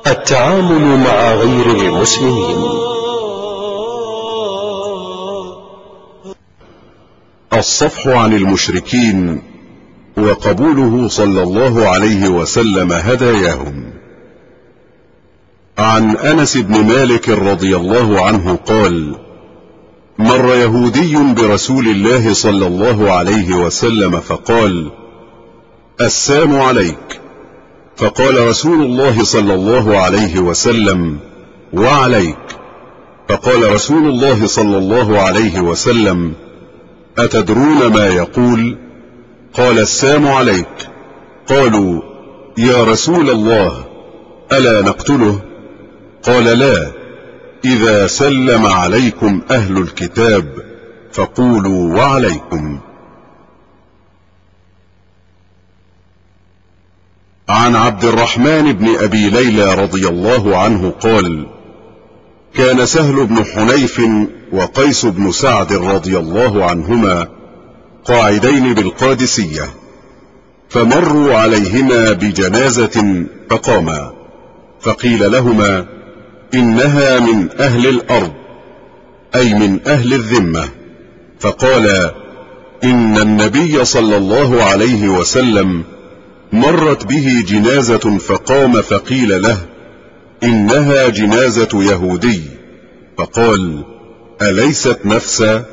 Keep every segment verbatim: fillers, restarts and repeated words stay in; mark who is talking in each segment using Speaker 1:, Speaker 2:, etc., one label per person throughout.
Speaker 1: التعامل مع غير المسلمين.
Speaker 2: الصفح عن المشركين وقبوله صلى الله عليه وسلم هداياهم. عن أنس بن مالك رضي الله عنه قال: مر يهودي برسول الله صلى الله عليه وسلم فقال: السلام عليك. فقال رسول الله صلى الله عليه وسلم: وعليك. فقال رسول الله صلى الله عليه وسلم: أتدرون ما يقول؟ قال: السلام عليك. قالوا: يا رسول الله ألا نقتله؟ قال: لا، إذا سلم عليكم أهل الكتاب فقولوا وعليكم. عن عبد الرحمن بن أبي ليلى رضي الله عنه قال: كان سهل بن حنيف وقيس بن سعد رضي الله عنهما قاعدين بالقادسية، فمروا عليهما بجنازة فقاما، فقيل لهما: إنها من أهل الأرض، أي من أهل الذمة. فقالا: إن النبي صلى الله عليه وسلم مرت به جنازة فقام، فقيل له: إنها جنازة يهودي. فقال: أليست نفسا؟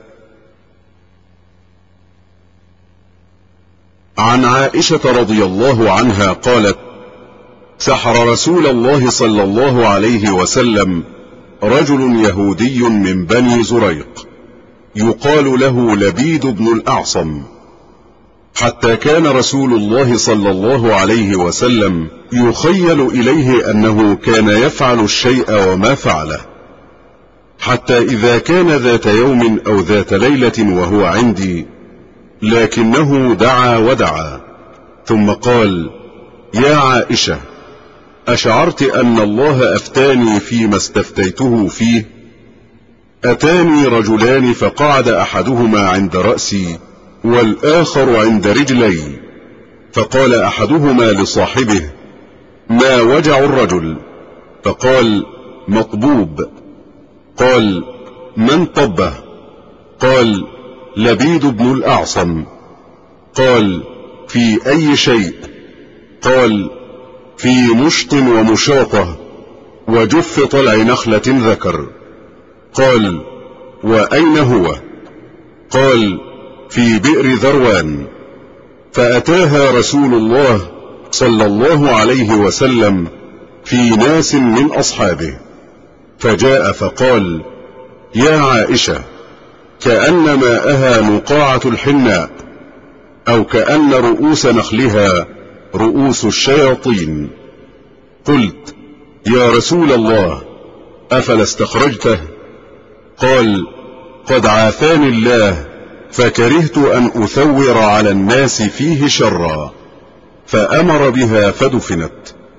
Speaker 2: عن عائشة رضي الله عنها قالت: سحر رسول الله صلى الله عليه وسلم رجل يهودي من بني زريق يقال له لبيد بن الأعصم، حتى كان رسول الله صلى الله عليه وسلم يخيل إليه أنه كان يفعل الشيء وما فعله، حتى إذا كان ذات يوم أو ذات ليلة وهو عندي، لكنه دعا ودعا، ثم قال: يا عائشة، أشعرت أن الله أفتاني فيما استفتيته فيه؟ أتاني رجلان فقعد أحدهما عند رأسي والآخر عند رجلي، فقال أحدهما لصاحبه: ما وجع الرجل؟ فقال: مطبوب. قال: من طبه؟ قال: لبيد بن الأعصم. قال: في أي شيء؟ قال: في مشط ومشاطة وجف طلع نخلة ذكر. قال: وأين هو؟ قال: في بئر ذروان. فأتاها رسول الله صلى الله عليه وسلم في ناس من أصحابه، فجاء فقال: يا عائشة، كأن ماءها نقاعة الحناء، أو كأن رؤوس نخلها رؤوس الشياطين. قلت: يا رسول الله، أفلا استخرجته؟ قال: قد عافاني الله، فكرهت أن أثور على الناس فيه شرا، فأمر بها فدفنت.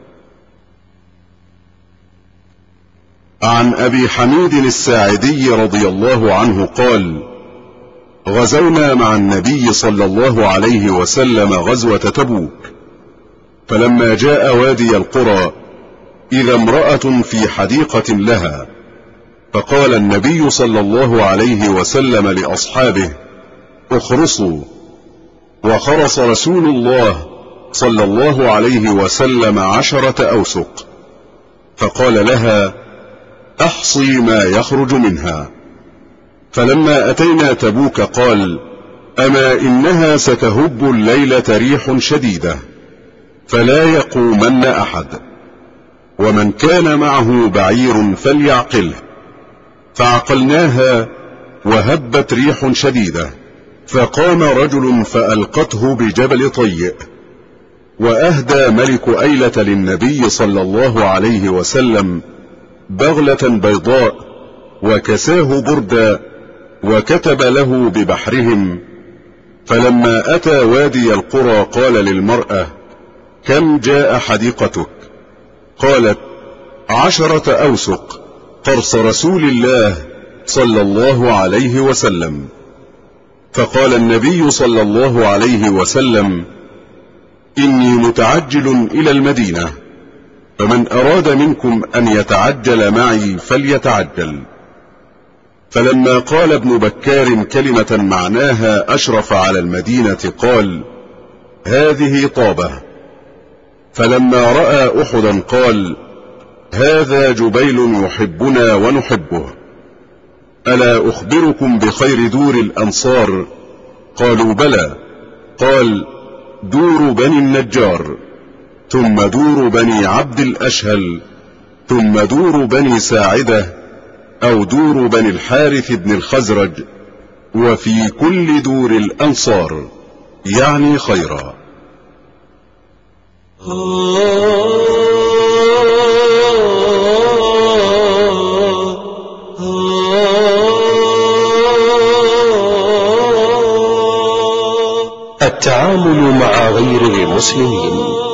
Speaker 2: عن أبي حميد الساعدي رضي الله عنه قال: غزونا مع النبي صلى الله عليه وسلم غزوة تبوك، فلما جاء وادي القرى إذا امرأة في حديقة لها، فقال النبي صلى الله عليه وسلم لأصحابه: اخرصوا. وخرص رسول الله صلى الله عليه وسلم عشرة أوسق، فقال لها: احصي ما يخرج منها. فلما أتينا تبوك قال: أما إنها ستهب الليلة ريح شديدة، فلا يقومن أحد، ومن كان معه بعير فليعقله. فعقلناها وهبت ريح شديدة، فقام رجل فألقته بجبل طيء، وأهدى ملك أيلة للنبي صلى الله عليه وسلم بغلة بيضاء، وكساه بردا، وكتب له ببحرهم. فلما أتى وادي القرى قال للمرأة: كم جاء حديقتك؟ قالت: عشرة أوسق، قرص رسول الله صلى الله عليه وسلم. فقال النبي صلى الله عليه وسلم: إني متعجل إلى المدينة، فمن أراد منكم أن يتعجل معي فليتعجل. فلما قال ابن بكار كلمة معناها أشرف على المدينة قال: هذه طابة. فلما رأى أحدا قال: هذا جبيل يحبنا ونحبه. ألا أخبركم بخير دور الأنصار؟ قالوا: بلى. قال: دور بني النجار، ثم دور بني عبد الأشهل، ثم دور بني ساعدة، أو دور بني الحارث بن الخزرج، وفي كل دور الأنصار، يعني خيرا.
Speaker 1: التعامل مع غير المسلمين.